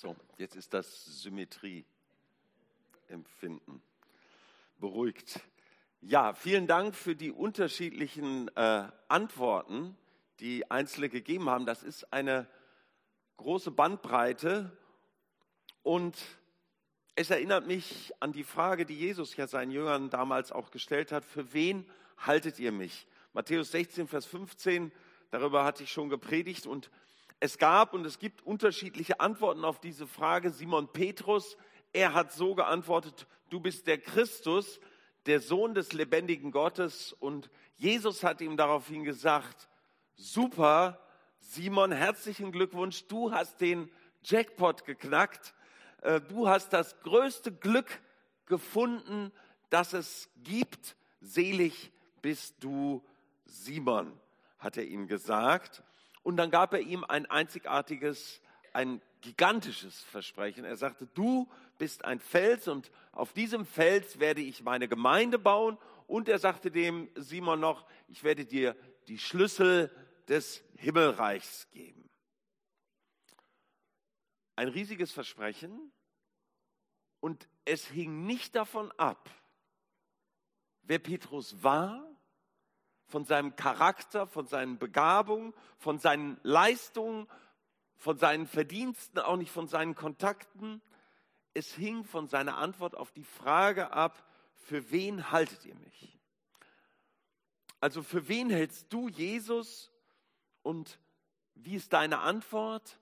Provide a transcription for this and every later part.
So, jetzt ist das Symmetrieempfinden beruhigt. Ja, vielen Dank für die unterschiedlichen Antworten, die Einzelne gegeben haben. Das ist eine große Bandbreite und es erinnert mich an die Frage, die Jesus ja seinen Jüngern damals auch gestellt hat: Für wen haltet ihr mich? Matthäus 16, Vers 15, darüber hatte ich schon gepredigt, und es gab und es gibt unterschiedliche Antworten auf diese Frage. Simon Petrus, er hat so geantwortet: Du bist der Christus, der Sohn des lebendigen Gottes. Und Jesus hat ihm daraufhin gesagt: Super, Simon, herzlichen Glückwunsch, du hast den Jackpot geknackt. Du hast das größte Glück gefunden, das es gibt. Selig bist du, Simon, hat er ihm gesagt. Und dann gab er ihm ein einzigartiges, ein gigantisches Versprechen. Er sagte: Du bist ein Fels und auf diesem Fels werde ich meine Gemeinde bauen. Und er sagte dem Simon noch: Ich werde dir die Schlüssel des Himmelreichs geben. Ein riesiges Versprechen, und es hing nicht davon ab, wer Petrus war, von seinem Charakter, von seinen Begabungen, von seinen Leistungen, von seinen Verdiensten, auch nicht von seinen Kontakten. Es hing von seiner Antwort auf die Frage ab: Für wen haltet ihr mich? Also für wen hältst du Jesus und wie ist deine Antwort?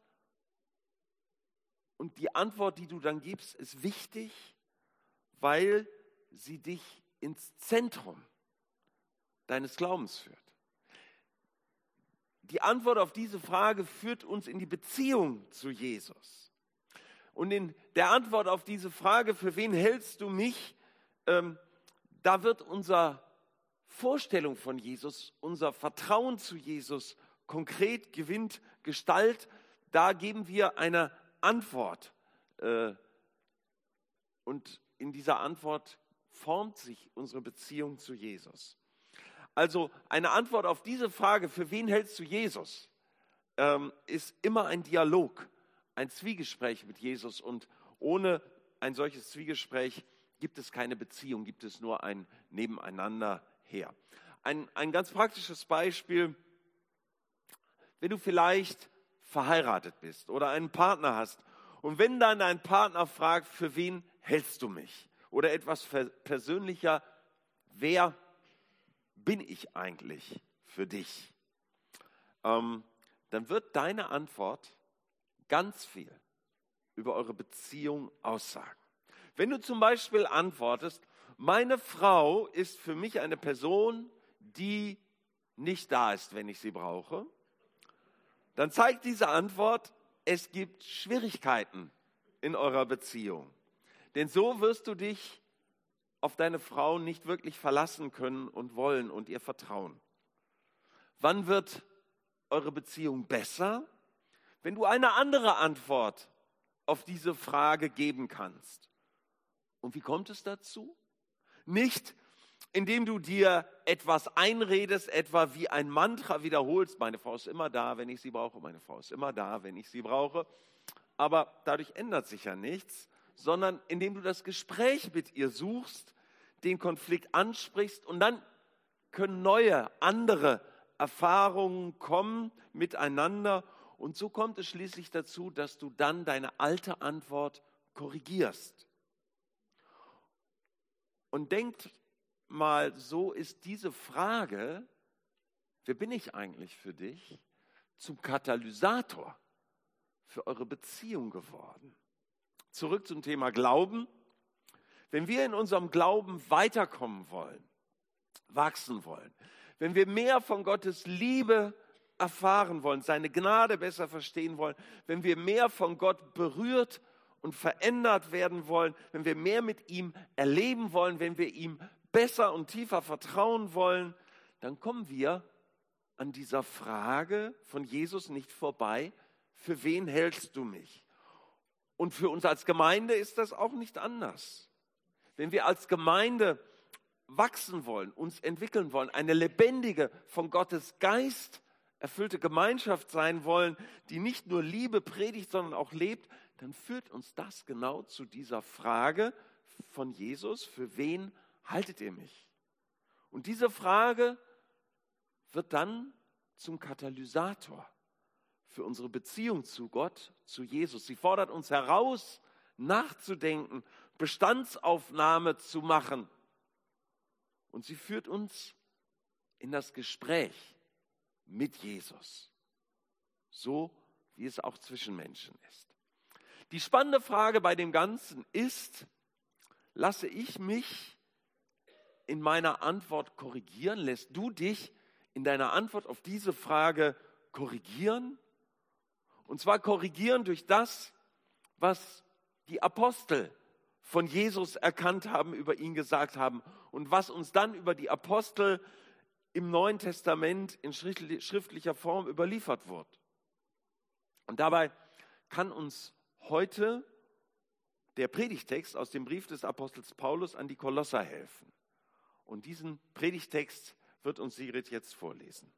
Und die Antwort, die du dann gibst, ist wichtig, weil sie dich ins Zentrum deines Glaubens führt. Die Antwort auf diese Frage führt uns in die Beziehung zu Jesus. Und in der Antwort auf diese Frage: Für wen hältst du mich? Da wird unsere Vorstellung von Jesus, unser Vertrauen zu Jesus konkret, gewinnt Gestalt. Da geben wir eine Antwort. Und in dieser Antwort formt sich unsere Beziehung zu Jesus. Also eine Antwort auf diese Frage: Für wen hältst du Jesus? Ist immer ein Dialog, ein Zwiegespräch mit Jesus. Und ohne ein solches Zwiegespräch gibt es keine Beziehung, gibt es nur ein Nebeneinander her. Ein ganz praktisches Beispiel: Wenn du vielleicht verheiratet bist oder einen Partner hast und wenn dann dein Partner fragt: Für wen hältst du mich? Oder etwas persönlicher: Wer bin ich eigentlich für dich? Dann wird deine Antwort ganz viel über eure Beziehung aussagen. Wenn du zum Beispiel antwortest: Meine Frau ist für mich eine Person, die nicht da ist, wenn ich sie brauche, dann zeigt diese Antwort, es gibt Schwierigkeiten in eurer Beziehung. Denn so wirst du dich auf deine Frau nicht wirklich verlassen können und wollen und ihr vertrauen. Wann wird eure Beziehung besser? Wenn du eine andere Antwort auf diese Frage geben kannst. Und wie kommt es dazu? Nicht, indem du dir etwas einredest, etwa wie ein Mantra wiederholst: Meine Frau ist immer da, wenn ich sie brauche, meine Frau ist immer da, wenn ich sie brauche. Aber dadurch ändert sich ja nichts, sondern indem du das Gespräch mit ihr suchst, den Konflikt ansprichst, und dann können neue, andere Erfahrungen kommen miteinander. Und so kommt es schließlich dazu, dass du dann deine alte Antwort korrigierst. Und denkt mal, so ist diese Frage: Wer bin ich eigentlich für dich? Zum Katalysator für eure Beziehung geworden. Zurück zum Thema Glauben. Wenn wir in unserem Glauben weiterkommen wollen, wachsen wollen, wenn wir mehr von Gottes Liebe erfahren wollen, seine Gnade besser verstehen wollen, wenn wir mehr von Gott berührt und verändert werden wollen, wenn wir mehr mit ihm erleben wollen, wenn wir ihm besser und tiefer vertrauen wollen, dann kommen wir an dieser Frage von Jesus nicht vorbei: Für wen hältst du mich? Und für uns als Gemeinde ist das auch nicht anders. Wenn wir als Gemeinde wachsen wollen, uns entwickeln wollen, eine lebendige, von Gottes Geist erfüllte Gemeinschaft sein wollen, die nicht nur Liebe predigt, sondern auch lebt, dann führt uns das genau zu dieser Frage von Jesus, für wen haltet ihr mich? Und diese Frage wird dann zum Katalysator für unsere Beziehung zu Gott, zu Jesus. Sie fordert uns heraus, nachzudenken, Bestandsaufnahme zu machen. Und sie führt uns in das Gespräch mit Jesus, so wie es auch zwischen Menschen ist. Die spannende Frage bei dem Ganzen ist, lasse ich mich in meiner Antwort korrigieren? Lässt du dich in deiner Antwort auf diese Frage korrigieren? Und zwar korrigieren durch das, was die Apostel von Jesus erkannt haben, über ihn gesagt haben und was uns dann über die Apostel im Neuen Testament in schriftlicher Form überliefert wird. Und dabei kann uns heute der Predigtext aus dem Brief des Apostels Paulus an die Kolosser helfen. Und diesen Predigtext wird uns Sigrid jetzt vorlesen.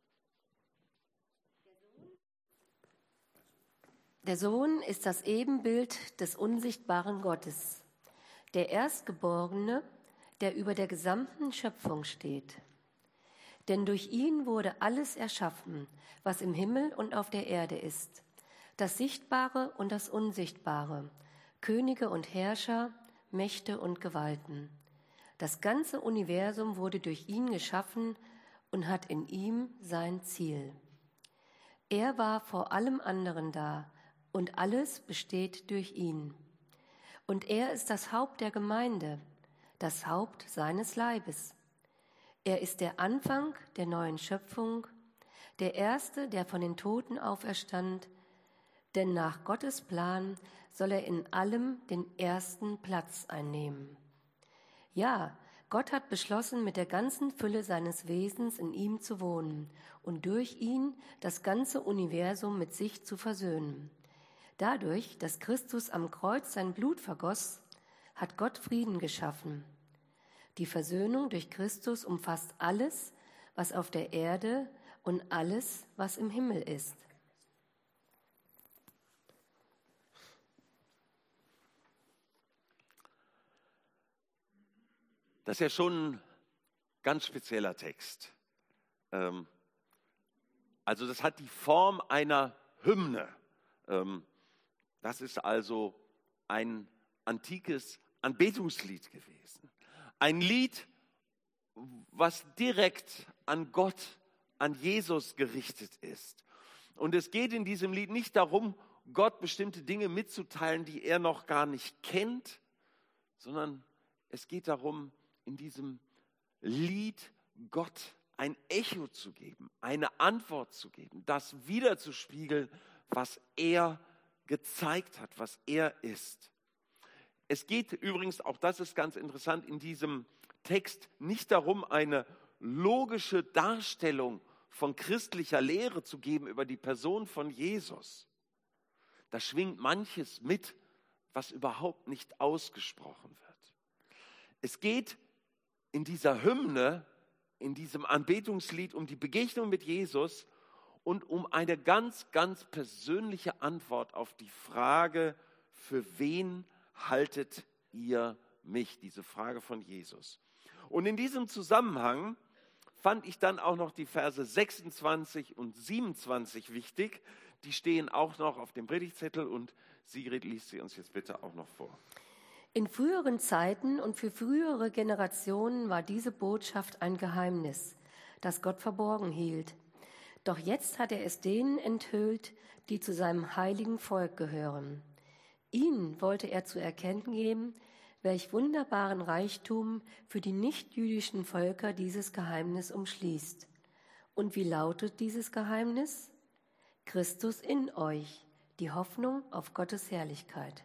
Der Sohn ist das Ebenbild des unsichtbaren Gottes, der Erstgeborene, der über der gesamten Schöpfung steht. Denn durch ihn wurde alles erschaffen, was im Himmel und auf der Erde ist, das Sichtbare und das Unsichtbare, Könige und Herrscher, Mächte und Gewalten. Das ganze Universum wurde durch ihn geschaffen und hat in ihm sein Ziel. Er war vor allem anderen da und alles besteht durch ihn. Und er ist das Haupt der Gemeinde, das Haupt seines Leibes. Er ist der Anfang der neuen Schöpfung, der Erste, der von den Toten auferstand, denn nach Gottes Plan soll er in allem den ersten Platz einnehmen. Ja, Gott hat beschlossen, mit der ganzen Fülle seines Wesens in ihm zu wohnen und durch ihn das ganze Universum mit sich zu versöhnen. Dadurch, dass Christus am Kreuz sein Blut vergoss, hat Gott Frieden geschaffen. Die Versöhnung durch Christus umfasst alles, was auf der Erde und alles, was im Himmel ist. Das ist ja schon ein ganz spezieller Text. Also das hat die Form einer Hymne. Das ist also ein antikes Anbetungslied gewesen. Ein Lied, was direkt an Gott, an Jesus gerichtet ist. Und es geht in diesem Lied nicht darum, Gott bestimmte Dinge mitzuteilen, die er noch gar nicht kennt, sondern es geht darum, in diesem Lied Gott ein Echo zu geben, eine Antwort zu geben, das wiederzuspiegeln, was er gezeigt hat, was er ist. Es geht übrigens, auch das ist ganz interessant, in diesem Text nicht darum, eine logische Darstellung von christlicher Lehre zu geben über die Person von Jesus. Da schwingt manches mit, was überhaupt nicht ausgesprochen wird. Es geht in dieser Hymne, in diesem Anbetungslied um die Begegnung mit Jesus und um eine ganz, ganz persönliche Antwort auf die Frage, für wen haltet ihr mich? Diese Frage von Jesus. Und in diesem Zusammenhang fand ich dann auch noch die Verse 26 und 27 wichtig. Die stehen auch noch auf dem Predigtzettel und Sigrid liest sie uns jetzt bitte auch noch vor. In früheren Zeiten und für frühere Generationen war diese Botschaft ein Geheimnis, das Gott verborgen hielt. Doch jetzt hat er es denen enthüllt, die zu seinem heiligen Volk gehören. Ihnen wollte er zu erkennen geben, welch wunderbaren Reichtum für die nichtjüdischen Völker dieses Geheimnis umschließt. Und wie lautet dieses Geheimnis? Christus in euch, die Hoffnung auf Gottes Herrlichkeit.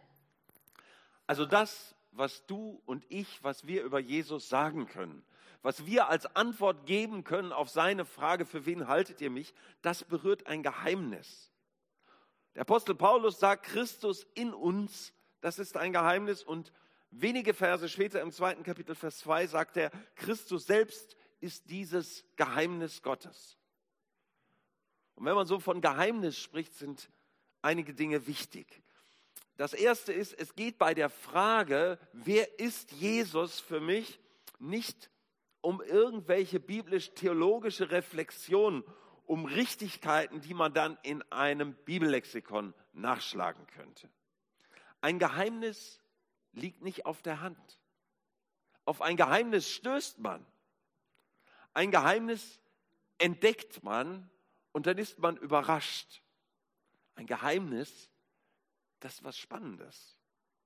Also das, was du und ich, was wir über Jesus sagen können, was wir als Antwort geben können auf seine Frage, für wen haltet ihr mich, das berührt ein Geheimnis. Der Apostel Paulus sagt, Christus in uns, das ist ein Geheimnis. Und wenige Verse später im 2. Kapitel, Vers 2 sagt er, Christus selbst ist dieses Geheimnis Gottes. Und wenn man so von Geheimnis spricht, sind einige Dinge wichtig. Das erste ist, es geht bei der Frage, wer ist Jesus für mich, nicht um irgendwelche biblisch-theologische Reflexionen, um Richtigkeiten, die man dann in einem Bibellexikon nachschlagen könnte. Ein Geheimnis liegt nicht auf der Hand. Auf ein Geheimnis stößt man. Ein Geheimnis entdeckt man und dann ist man überrascht. Ein Geheimnis, das ist was Spannendes.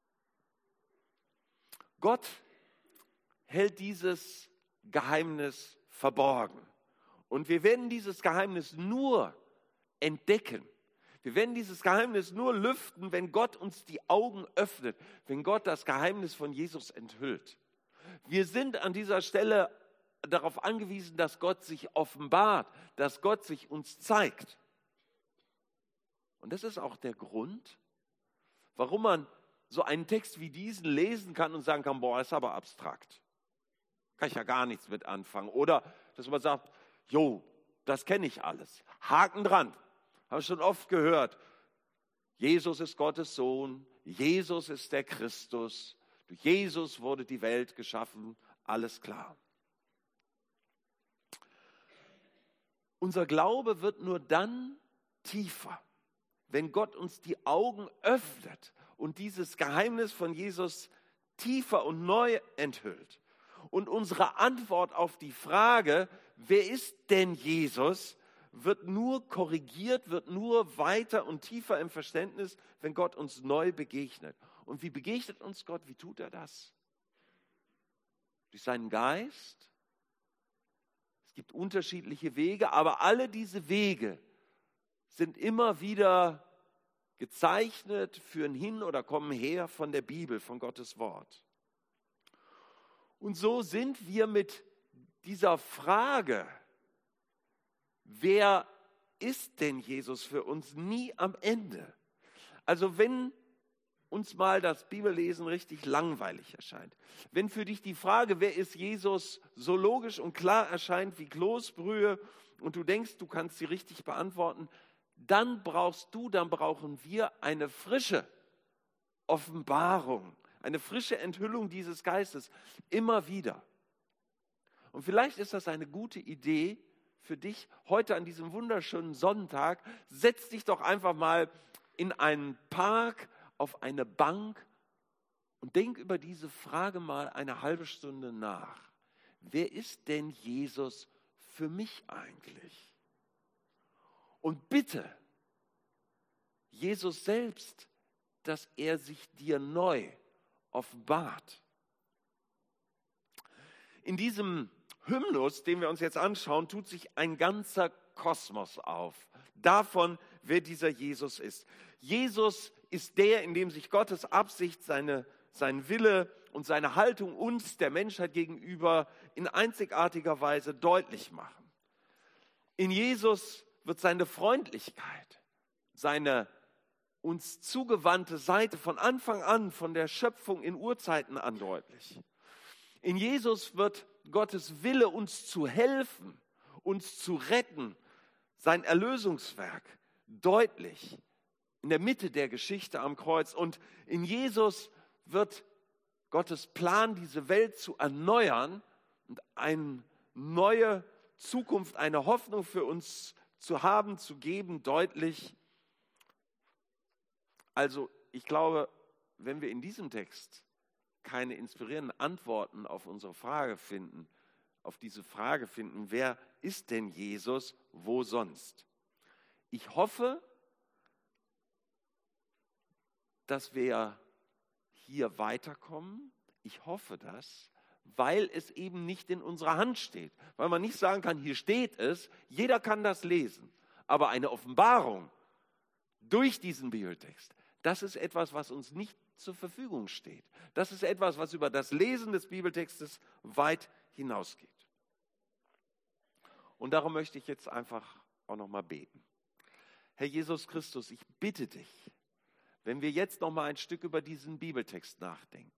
Gott hält dieses Geheimnis verborgen. Und wir werden dieses Geheimnis nur entdecken. Wir werden dieses Geheimnis nur lüften, wenn Gott uns die Augen öffnet, wenn Gott das Geheimnis von Jesus enthüllt. Wir sind an dieser Stelle darauf angewiesen, dass Gott sich offenbart, dass Gott sich uns zeigt. Und das ist auch der Grund, warum man so einen Text wie diesen lesen kann und sagen kann, boah, ist aber abstrakt. Kann ich ja gar nichts mit anfangen. Oder dass man sagt, jo, das kenne ich alles. Haken dran. Habe ich schon oft gehört. Jesus ist Gottes Sohn. Jesus ist der Christus. Durch Jesus wurde die Welt geschaffen. Alles klar. Unser Glaube wird nur dann tiefer, wenn Gott uns die Augen öffnet und dieses Geheimnis von Jesus tiefer und neu enthüllt. Und unsere Antwort auf die Frage, wer ist denn Jesus, wird nur korrigiert, wird nur weiter und tiefer im Verständnis, wenn Gott uns neu begegnet. Und wie begegnet uns Gott? Wie tut er das? Durch seinen Geist. Es gibt unterschiedliche Wege, aber alle diese Wege sind immer wieder gezeichnet, führen hin oder kommen her von der Bibel, von Gottes Wort. Und so sind wir mit dieser Frage, wer ist denn Jesus für uns, nie am Ende. Also wenn uns mal das Bibellesen richtig langweilig erscheint, wenn für dich die Frage, wer ist Jesus, so logisch und klar erscheint wie Kloßbrühe und du denkst, du kannst sie richtig beantworten, dann brauchen wir eine frische Offenbarung, eine frische Enthüllung dieses Geistes, immer wieder. Und vielleicht ist das eine gute Idee für dich, heute an diesem wunderschönen Sonntag, setz dich doch einfach mal in einen Park, auf eine Bank und denk über diese Frage mal eine halbe Stunde nach. Wer ist denn Jesus für mich eigentlich? Und bitte Jesus selbst, dass er sich dir neu offenbart. In diesem Hymnus, den wir uns jetzt anschauen, tut sich ein ganzer Kosmos auf, davon, wer dieser Jesus ist. Jesus ist der, in dem sich Gottes Absicht, sein Wille und seine Haltung uns, der Menschheit gegenüber, in einzigartiger Weise deutlich machen. In Jesus wird seine Freundlichkeit, seine uns zugewandte Seite von Anfang an, von der Schöpfung in Urzeiten an deutlich. In Jesus wird Gottes Wille, uns zu helfen, uns zu retten, sein Erlösungswerk deutlich in der Mitte der Geschichte am Kreuz. Und in Jesus wird Gottes Plan, diese Welt zu erneuern und eine neue Zukunft, eine Hoffnung für uns zu haben, zu geben, deutlich. Also ich glaube, wenn wir in diesem Text keine inspirierenden Antworten auf unsere Frage finden, auf diese Frage finden, wer ist denn Jesus, wo sonst? Ich hoffe, dass wir hier weiterkommen. Ich hoffe das, weil es eben nicht in unserer Hand steht. Weil man nicht sagen kann, hier steht es, jeder kann das lesen. Aber eine Offenbarung durch diesen Bibeltext, das ist etwas, was uns nicht zur Verfügung steht. Das ist etwas, was über das Lesen des Bibeltextes weit hinausgeht. Und darum möchte ich jetzt einfach auch noch mal beten. Herr Jesus Christus, ich bitte dich, wenn wir jetzt noch mal ein Stück über diesen Bibeltext nachdenken,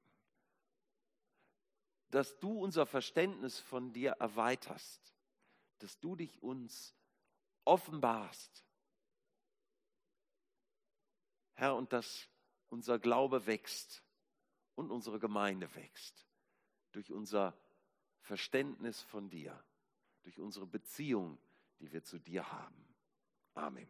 dass du unser Verständnis von dir erweiterst, dass du dich uns offenbarst, Herr, und dass unser Glaube wächst und unsere Gemeinde wächst. Durch unser Verständnis von dir, durch unsere Beziehung, die wir zu dir haben. Amen.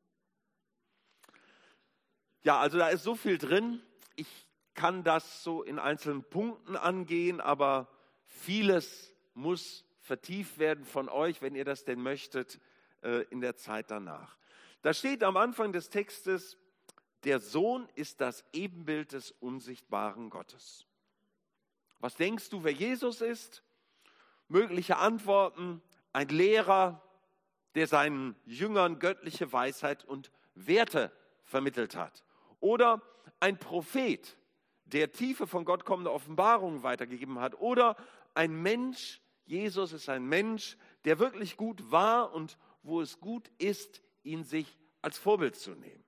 Ja, also da ist so viel drin. Ich kann das so in einzelnen Punkten angehen, aber vieles muss vertieft werden von euch, wenn ihr das denn möchtet, in der Zeit danach. Da steht am Anfang des Textes, der Sohn ist das Ebenbild des unsichtbaren Gottes. Was denkst du, wer Jesus ist? Mögliche Antworten: ein Lehrer, der seinen Jüngern göttliche Weisheit und Werte vermittelt hat. Oder ein Prophet, der tiefe von Gott kommende Offenbarungen weitergegeben hat. Oder ein Mensch, Jesus ist ein Mensch, der wirklich gut war und wo es gut ist, ihn sich als Vorbild zu nehmen.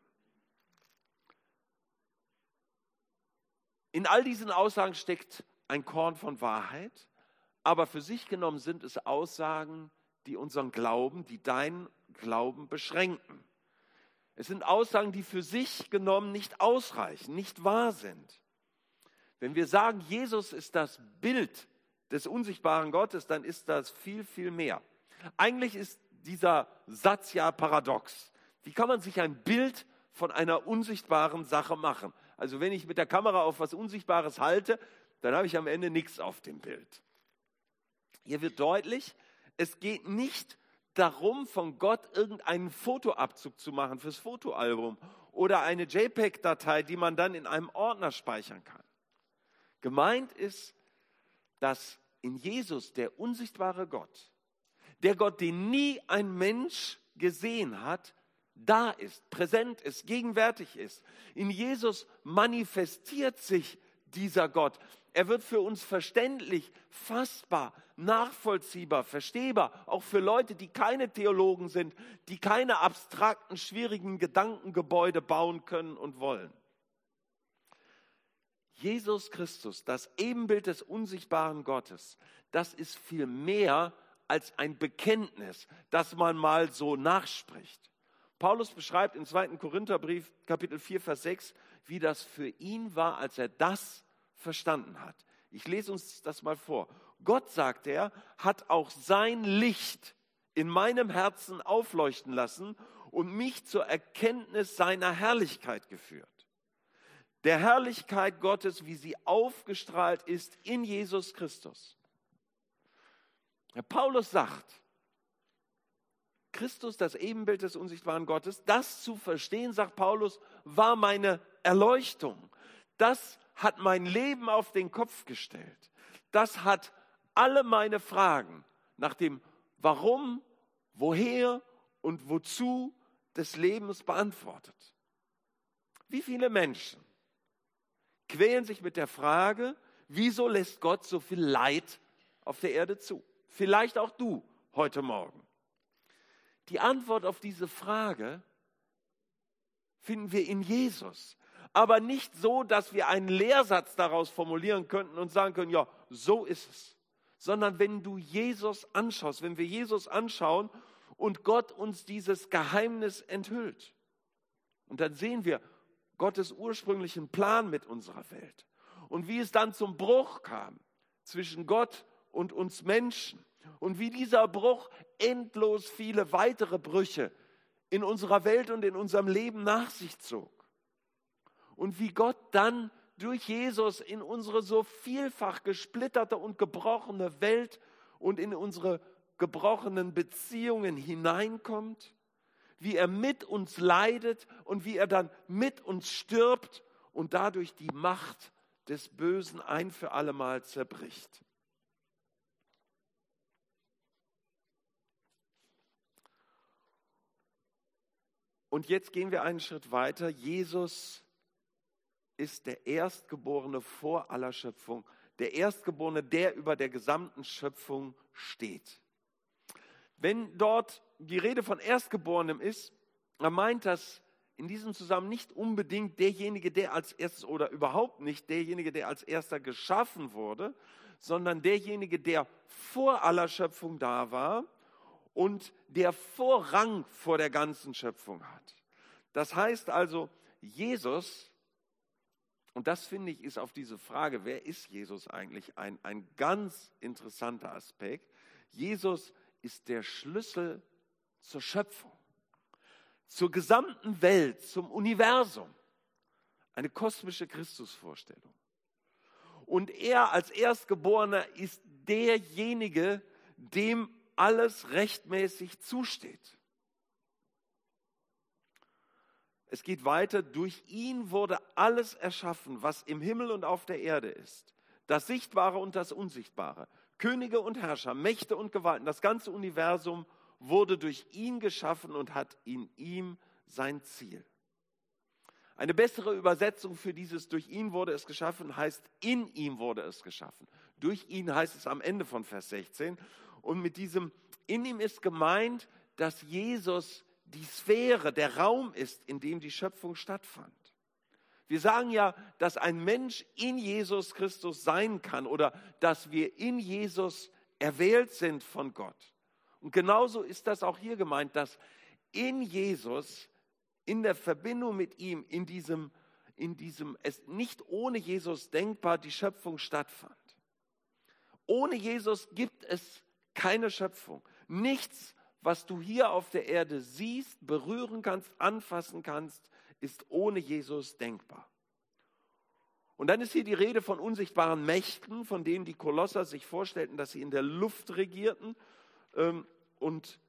In all diesen Aussagen steckt ein Korn von Wahrheit, aber für sich genommen sind es Aussagen, die unseren Glauben, die deinen Glauben beschränken. Es sind Aussagen, die für sich genommen nicht ausreichen, nicht wahr sind. Wenn wir sagen, Jesus ist das Bild des unsichtbaren Gottes, dann ist das viel, viel mehr. Eigentlich ist dieser Satz ja paradox. Wie kann man sich ein Bild von einer unsichtbaren Sache machen? Also wenn ich mit der Kamera auf was Unsichtbares halte, dann habe ich am Ende nichts auf dem Bild. Hier wird deutlich, es geht nicht darum, von Gott irgendeinen Fotoabzug zu machen fürs Fotoalbum oder eine JPEG-Datei, die man dann in einem Ordner speichern kann. Gemeint ist, dass in Jesus der unsichtbare Gott, der Gott, den nie ein Mensch gesehen hat, da ist, präsent ist, gegenwärtig ist. In Jesus manifestiert sich dieser Gott. Er wird für uns verständlich, fassbar, nachvollziehbar, verstehbar, auch für Leute, die keine Theologen sind, die keine abstrakten, schwierigen Gedankengebäude bauen können und wollen. Jesus Christus, das Ebenbild des unsichtbaren Gottes, das ist viel mehr als ein Bekenntnis, das man mal so nachspricht. Paulus beschreibt im 2. Korintherbrief, Kapitel 4, Vers 6, wie das für ihn war, als er das verstanden hat. Ich lese uns das mal vor. Gott, sagt er, hat auch sein Licht in meinem Herzen aufleuchten lassen und mich zur Erkenntnis seiner Herrlichkeit geführt. Der Herrlichkeit Gottes, wie sie aufgestrahlt ist in Jesus Christus. Herr Paulus sagt, Christus, das Ebenbild des unsichtbaren Gottes, das zu verstehen, sagt Paulus, war meine Erleuchtung. Das hat mein Leben auf den Kopf gestellt. Das hat alle meine Fragen nach dem Warum, Woher und Wozu des Lebens beantwortet. Wie viele Menschen quälen sich mit der Frage, wieso lässt Gott so viel Leid auf der Erde zu? Vielleicht auch du heute Morgen. Die Antwort auf diese Frage finden wir in Jesus. Aber nicht so, dass wir einen Lehrsatz daraus formulieren könnten und sagen können, ja, so ist es. Sondern wenn du Jesus anschaust, wenn wir Jesus anschauen und Gott uns dieses Geheimnis enthüllt. Und dann sehen wir Gottes ursprünglichen Plan mit unserer Welt. Und wie es dann zum Bruch kam zwischen Gott und uns Menschen. Und wie dieser Bruch endlos viele weitere Brüche in unserer Welt und in unserem Leben nach sich zog. Und wie Gott dann durch Jesus in unsere so vielfach gesplitterte und gebrochene Welt und in unsere gebrochenen Beziehungen hineinkommt, wie er mit uns leidet und wie er dann mit uns stirbt und dadurch die Macht des Bösen ein für allemal zerbricht. Und jetzt gehen wir einen Schritt weiter. Jesus ist der Erstgeborene vor aller Schöpfung, der Erstgeborene, der über der gesamten Schöpfung steht. Wenn dort die Rede von Erstgeborenem ist, dann meint das in diesem Zusammenhang nicht unbedingt derjenige, der als erstes oder überhaupt nicht derjenige, der als erster geschaffen wurde, sondern derjenige, der vor aller Schöpfung da war und der Vorrang vor der ganzen Schöpfung hat. Das heißt also, Jesus und das finde ich, ist auf diese Frage, wer ist Jesus eigentlich, ein ganz interessanter Aspekt. Jesus ist der Schlüssel zur Schöpfung, zur gesamten Welt, zum Universum. Eine kosmische Christusvorstellung. Und er als Erstgeborener ist derjenige, dem alles rechtmäßig zusteht. Es geht weiter, durch ihn wurde alles erschaffen, was im Himmel und auf der Erde ist. Das Sichtbare und das Unsichtbare. Könige und Herrscher, Mächte und Gewalten, das ganze Universum wurde durch ihn geschaffen und hat in ihm sein Ziel. Eine bessere Übersetzung für dieses durch ihn wurde es geschaffen heißt, in ihm wurde es geschaffen. Durch ihn heißt es am Ende von Vers 16. Und mit diesem in ihm ist gemeint, dass Jesus die Sphäre, der Raum ist, in dem die Schöpfung stattfand. Wir sagen ja, dass ein Mensch in Jesus Christus sein kann oder dass wir in Jesus erwählt sind von Gott. Und genauso ist das auch hier gemeint, dass in Jesus, in der Verbindung mit ihm, in diesem es nicht ohne Jesus denkbar die Schöpfung stattfand. Ohne Jesus gibt es keine Schöpfung. Nichts, was du hier auf der Erde siehst, berühren kannst, anfassen kannst, ist ohne Jesus denkbar. Und dann ist hier die Rede von unsichtbaren Mächten, von denen die Kolosser sich vorstellten, dass sie in der Luft regierten. Und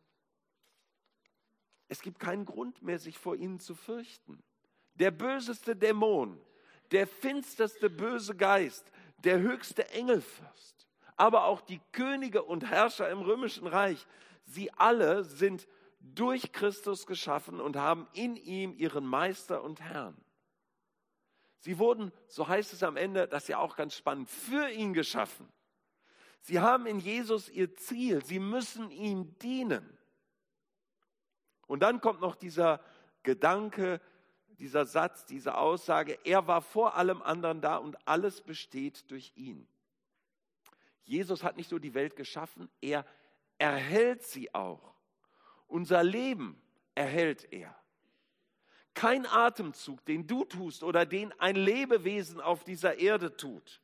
es gibt keinen Grund mehr, sich vor ihnen zu fürchten. Der böseste Dämon, der finsterste böse Geist, der höchste Engelfürst, aber auch die Könige und Herrscher im römischen Reich, sie alle sind durch Christus geschaffen und haben in ihm ihren Meister und Herrn. Sie wurden, so heißt es am Ende, das ist ja auch ganz spannend, für ihn geschaffen. Sie haben in Jesus ihr Ziel, sie müssen ihm dienen. Und dann kommt noch dieser Gedanke, dieser Satz, diese Aussage, er war vor allem anderen da und alles besteht durch ihn. Jesus hat nicht nur die Welt geschaffen, er erhält sie auch. Unser Leben erhält er. Kein Atemzug, den du tust oder den ein Lebewesen auf dieser Erde tut,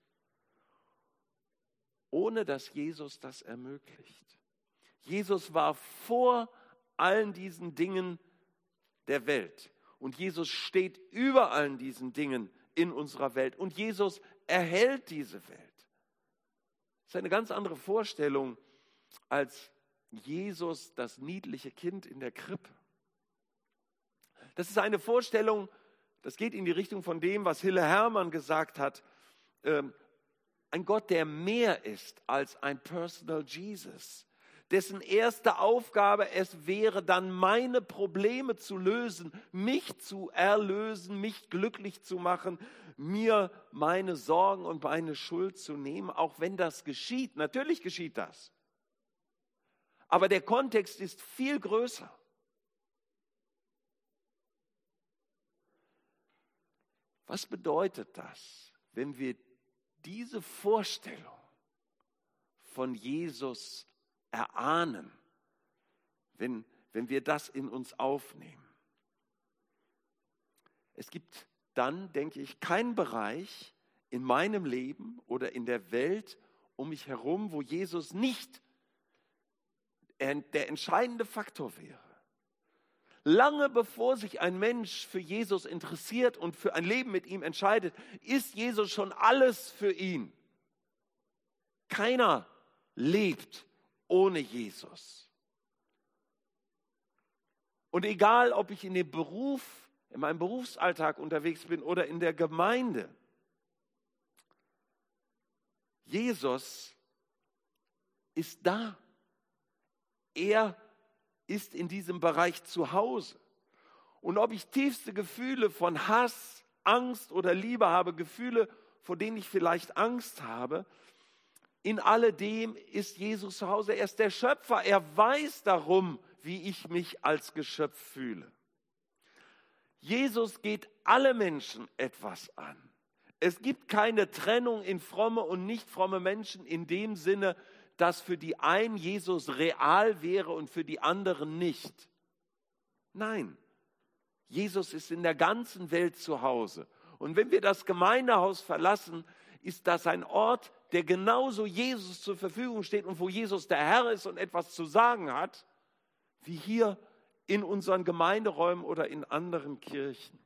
ohne dass Jesus das ermöglicht. Jesus war vor allen diesen Dingen der Welt und Jesus steht über allen diesen Dingen in unserer Welt und Jesus erhält diese Welt. Das ist eine ganz andere Vorstellung als Jesus, das niedliche Kind in der Krippe. Das ist eine Vorstellung, das geht in die Richtung von dem, was Hille Hermann gesagt hat. Ein Gott, der mehr ist als ein Personal Jesus, dessen erste Aufgabe es wäre, dann meine Probleme zu lösen, mich zu erlösen, mich glücklich zu machen, mir meine Sorgen und meine Schuld zu nehmen, auch wenn das geschieht. Natürlich geschieht das. Aber der Kontext ist viel größer. Was bedeutet das, wenn wir diese Vorstellung von Jesus erahnen, wenn wir das in uns aufnehmen? Es gibt dann, denke ich, keinen Bereich in meinem Leben oder in der Welt um mich herum, wo Jesus nicht der entscheidende Faktor wäre. Lange bevor sich ein Mensch für Jesus interessiert und für ein Leben mit ihm entscheidet, ist Jesus schon alles für ihn. Keiner lebt ohne Jesus. Und egal, ob ich in meinem Berufsalltag unterwegs bin oder in der Gemeinde, Jesus ist da. Er ist in diesem Bereich zu Hause. Und ob ich tiefste Gefühle von Hass, Angst oder Liebe habe, Gefühle, vor denen ich vielleicht Angst habe, in alledem ist Jesus zu Hause. Er ist der Schöpfer. Er weiß darum, wie ich mich als Geschöpf fühle. Jesus geht alle Menschen etwas an. Es gibt keine Trennung in fromme und nicht fromme Menschen in dem Sinne, dass für die einen Jesus real wäre und für die anderen nicht. Nein, Jesus ist in der ganzen Welt zu Hause. Und wenn wir das Gemeindehaus verlassen, ist das ein Ort, der genauso Jesus zur Verfügung steht und wo Jesus der Herr ist und etwas zu sagen hat, wie hier in unseren Gemeinderäumen oder in anderen Kirchen.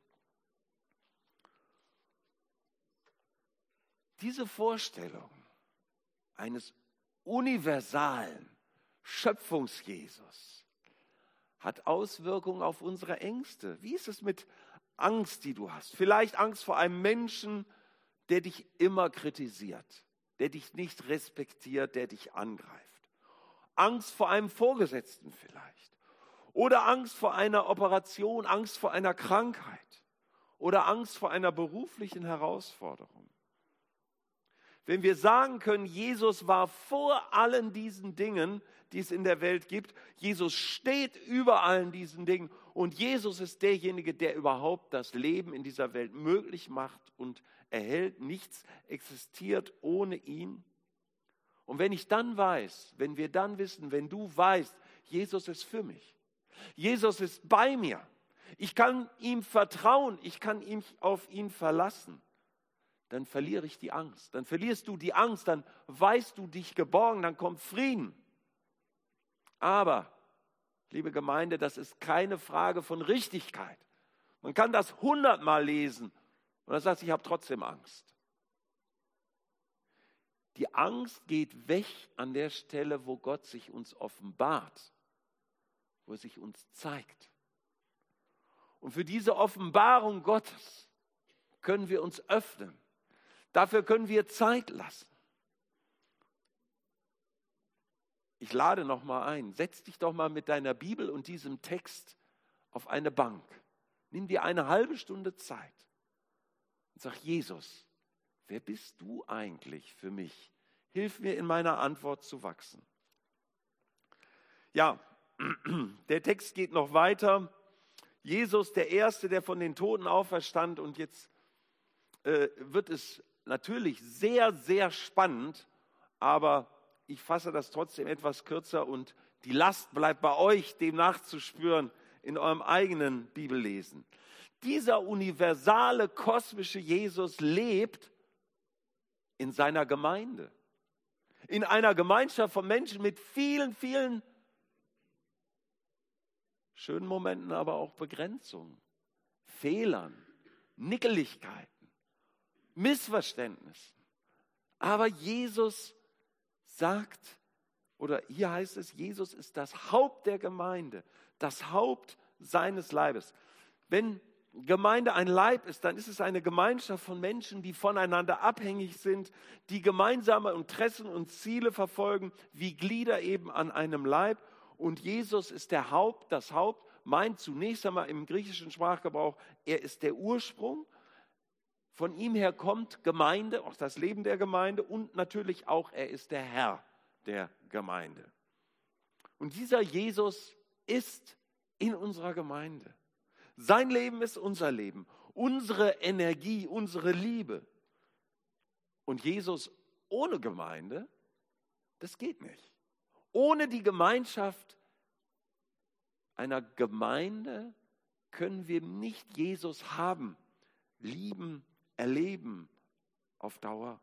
Diese Vorstellung eines universalen Schöpfungs-Jesus hat Auswirkungen auf unsere Ängste. Wie ist es mit Angst, die du hast? Vielleicht Angst vor einem Menschen, der dich immer kritisiert, der dich nicht respektiert, der dich angreift. Angst vor einem Vorgesetzten vielleicht. Oder Angst vor einer Operation, Angst vor einer Krankheit. Oder Angst vor einer beruflichen Herausforderung. Wenn wir sagen können, Jesus war vor allen diesen Dingen, die es in der Welt gibt, Jesus steht über allen diesen Dingen und Jesus ist derjenige, der überhaupt das Leben in dieser Welt möglich macht und erhält. Nichts existiert ohne ihn. Und wenn ich dann weiß, wenn wir dann wissen, wenn du weißt, Jesus ist für mich, Jesus ist bei mir, ich kann ihm vertrauen, ich kann mich auf ihn verlassen, dann verliere ich die Angst. Dann verlierst du die Angst, dann weißt du dich geborgen, dann kommt Frieden. Aber, liebe Gemeinde, das ist keine Frage von Richtigkeit. Man kann das 100-mal lesen und dann sagt, ich habe trotzdem Angst. Die Angst geht weg an der Stelle, wo Gott sich uns offenbart, wo er sich uns zeigt. Und für diese Offenbarung Gottes können wir uns öffnen. Dafür können wir Zeit lassen. Ich lade noch mal ein, setz dich doch mal mit deiner Bibel und diesem Text auf eine Bank. Nimm dir eine halbe Stunde Zeit und sag, Jesus, wer bist du eigentlich für mich? Hilf mir in meiner Antwort zu wachsen. Ja, der Text geht noch weiter. Jesus, der Erste, der von den Toten auferstand, und jetzt wird es natürlich sehr, sehr spannend, aber ich fasse das trotzdem etwas kürzer und die Last bleibt bei euch, dem nachzuspüren in eurem eigenen Bibellesen. Dieser universale, kosmische Jesus lebt in seiner Gemeinde. In einer Gemeinschaft von Menschen mit vielen, vielen schönen Momenten, aber auch Begrenzungen, Fehlern, Nickeligkeiten, Missverständnissen. Aber Jesus sagt, oder hier heißt es, Jesus ist das Haupt der Gemeinde, das Haupt seines Leibes. Wenn Gemeinde ein Leib ist, dann ist es eine Gemeinschaft von Menschen, die voneinander abhängig sind, die gemeinsame Interessen und Ziele verfolgen, wie Glieder eben an einem Leib. Und Jesus ist der Haupt, das Haupt meint zunächst einmal im griechischen Sprachgebrauch, er ist der Ursprung. Von ihm her kommt Gemeinde, auch das Leben der Gemeinde und natürlich auch, er ist der Herr der Gemeinde. Und dieser Jesus ist in unserer Gemeinde. Sein Leben ist unser Leben, unsere Energie, unsere Liebe. Und Jesus ohne Gemeinde, das geht nicht. Ohne die Gemeinschaft einer Gemeinde können wir nicht Jesus haben, lieben, erleben auf Dauer.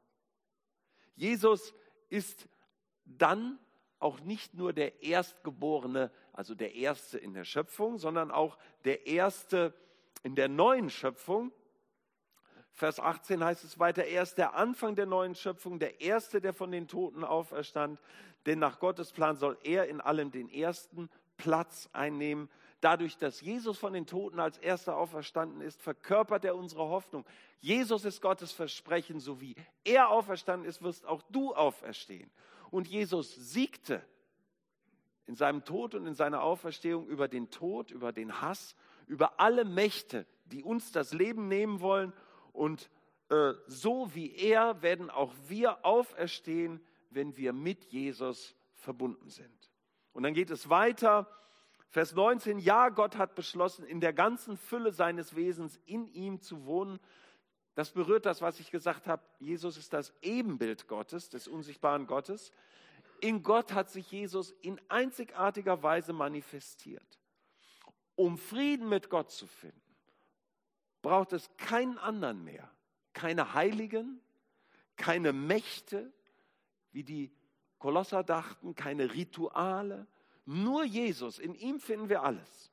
Jesus ist dann auch nicht nur der Erstgeborene, also der Erste in der Schöpfung, sondern auch der Erste in der neuen Schöpfung. Vers 18 heißt es weiter, er ist der Anfang der neuen Schöpfung, der Erste, der von den Toten auferstand, denn nach Gottes Plan soll er in allem den ersten Platz einnehmen. Dadurch, dass Jesus von den Toten als Erster auferstanden ist, verkörpert er unsere Hoffnung. Jesus ist Gottes Versprechen, so wie er auferstanden ist, wirst auch du auferstehen. Und Jesus siegte in seinem Tod und in seiner Auferstehung über den Tod, über den Hass, über alle Mächte, die uns das Leben nehmen wollen. Und so wie er werden auch wir auferstehen, wenn wir mit Jesus verbunden sind. Und dann geht es weiter. Vers 19, ja, Gott hat beschlossen, in der ganzen Fülle seines Wesens in ihm zu wohnen. Das berührt das, was ich gesagt habe. Jesus ist das Ebenbild Gottes, des unsichtbaren Gottes. In Gott hat sich Jesus in einzigartiger Weise manifestiert. Um Frieden mit Gott zu finden, braucht es keinen anderen mehr. Keine Heiligen, keine Mächte, wie die Kolosser dachten, keine Rituale. Nur Jesus, in ihm finden wir alles.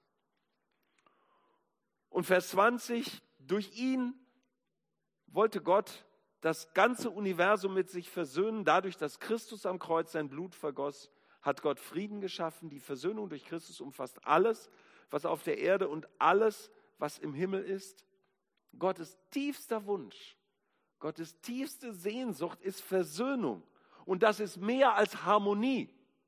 Und Vers 20, durch ihn wollte Gott das ganze Universum mit sich versöhnen. Dadurch, dass Christus am Kreuz sein Blut vergoss, hat Gott Frieden geschaffen. Die Versöhnung durch Christus umfasst alles, was auf der Erde und alles, was im Himmel ist. Gottes tiefster Wunsch, Gottes tiefste Sehnsucht ist Versöhnung. Und das ist mehr als Harmonie.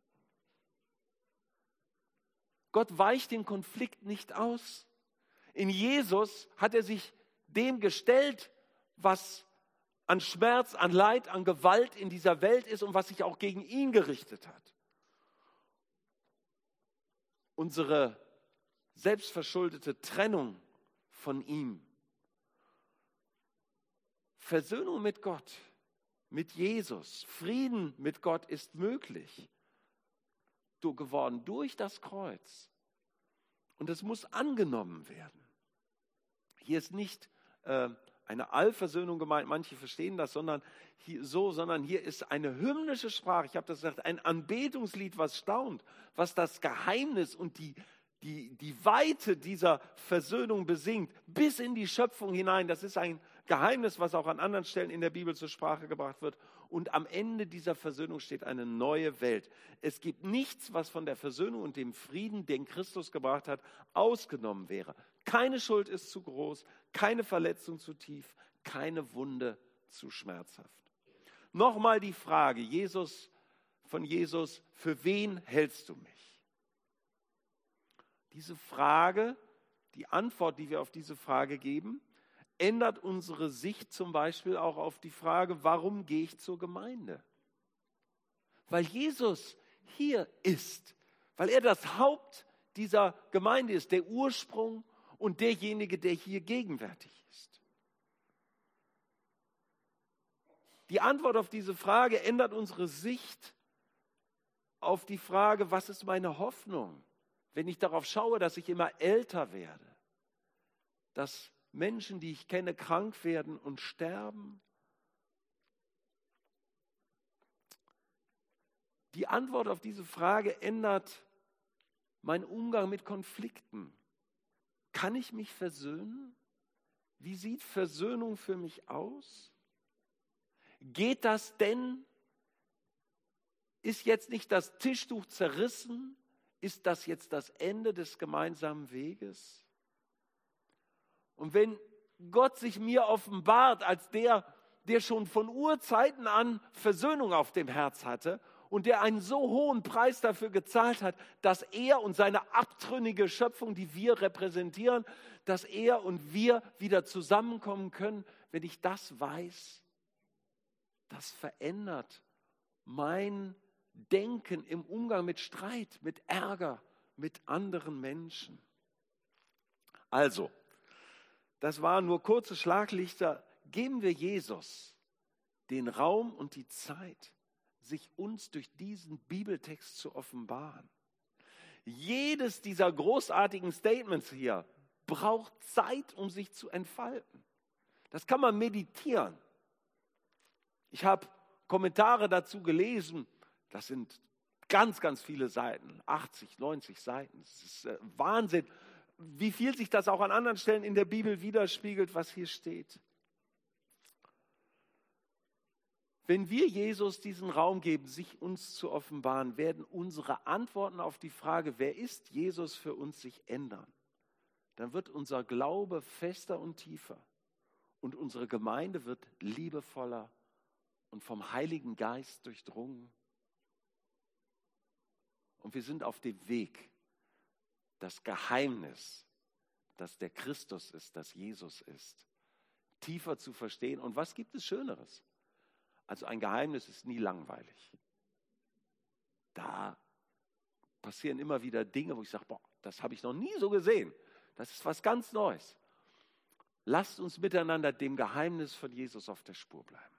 Gott weicht den Konflikt nicht aus. In Jesus hat er sich dem gestellt, was an Schmerz, an Leid, an Gewalt in dieser Welt ist und was sich auch gegen ihn gerichtet hat. Unsere selbstverschuldete Trennung von ihm. Versöhnung mit Gott, mit Jesus, Frieden mit Gott ist möglich geworden durch das Kreuz. Und es muss angenommen werden. Hier ist nicht eine Allversöhnung gemeint, manche verstehen das, sondern hier ist eine hymnische Sprache, ich habe das gesagt, ein Anbetungslied, was staunt, was das Geheimnis und die Weite dieser Versöhnung besingt, bis in die Schöpfung hinein. Das ist ein Geheimnis, was auch an anderen Stellen in der Bibel zur Sprache gebracht wird. Und am Ende dieser Versöhnung steht eine neue Welt. Es gibt nichts, was von der Versöhnung und dem Frieden, den Christus gebracht hat, ausgenommen wäre. Keine Schuld ist zu groß, keine Verletzung zu tief, keine Wunde zu schmerzhaft. Nochmal die Frage von Jesus, für wen hältst du mich? Diese Frage, die Antwort, die wir auf diese Frage geben, ändert unsere Sicht zum Beispiel auch auf die Frage, warum gehe ich zur Gemeinde? Weil Jesus hier ist, weil er das Haupt dieser Gemeinde ist, der Ursprung und derjenige, der hier gegenwärtig ist. Die Antwort auf diese Frage ändert unsere Sicht auf die Frage, was ist meine Hoffnung, wenn ich darauf schaue, dass ich immer älter werde, dass Menschen, die ich kenne, krank werden und sterben. Die Antwort auf diese Frage ändert meinen Umgang mit Konflikten. Kann ich mich versöhnen? Wie sieht Versöhnung für mich aus? Geht das denn? Ist jetzt nicht das Tischtuch zerrissen? Ist das jetzt das Ende des gemeinsamen Weges? Und wenn Gott sich mir offenbart als der schon von Urzeiten an Versöhnung auf dem Herz hatte und der einen so hohen Preis dafür gezahlt hat, dass er und seine abtrünnige Schöpfung, die wir repräsentieren, dass er und wir wieder zusammenkommen können, wenn ich das weiß, das verändert mein Denken im Umgang mit Streit, mit Ärger, mit anderen Menschen. Also, das waren nur kurze Schlaglichter. Geben wir Jesus den Raum und die Zeit, sich uns durch diesen Bibeltext zu offenbaren. Jedes dieser großartigen Statements hier braucht Zeit, um sich zu entfalten. Das kann man meditieren. Ich habe Kommentare dazu gelesen. Das sind ganz, ganz viele Seiten, 80, 90 Seiten. Das ist Wahnsinn, wie viel sich das auch an anderen Stellen in der Bibel widerspiegelt, was hier steht. Wenn wir Jesus diesen Raum geben, sich uns zu offenbaren, werden unsere Antworten auf die Frage, wer ist Jesus für uns, sich ändern. Dann wird unser Glaube fester und tiefer und unsere Gemeinde wird liebevoller und vom Heiligen Geist durchdrungen. Und wir sind auf dem Weg, das Geheimnis, dass der Christus ist, dass Jesus ist, tiefer zu verstehen. Und was gibt es Schöneres? Also ein Geheimnis ist nie langweilig. Da passieren immer wieder Dinge, wo ich sage, boah, das habe ich noch nie so gesehen. Das ist was ganz Neues. Lasst uns miteinander dem Geheimnis von Jesus auf der Spur bleiben.